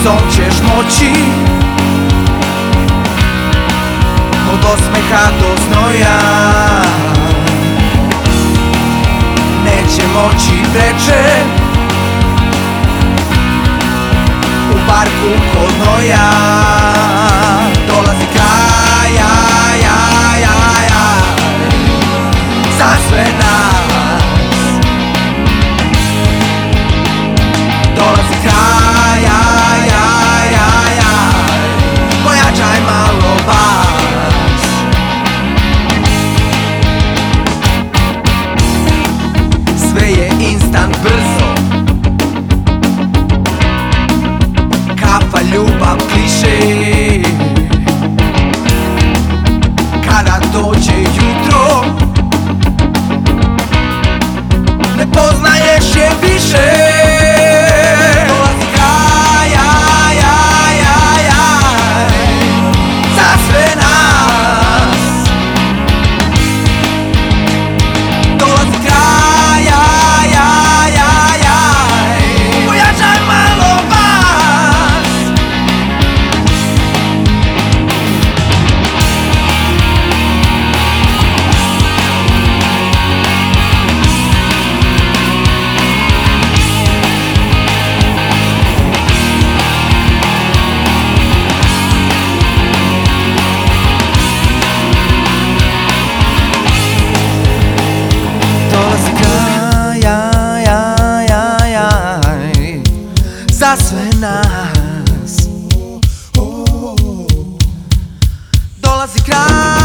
brzom ćeš moći, od osmeha do znoja. Neće moći veče u parku kod noja. Dolazi kraj, za sve nas. Dolazi kraj, pojačaj malo bas. Sve je instant, brzo, kafa, ljubav, kliše. Kada dođe jutro, ne poznaješ je više. Dolazi kraj, za sve nas. Dolazi kraj, pojačaj malo bas. Za sve nas. Dolazi kraj.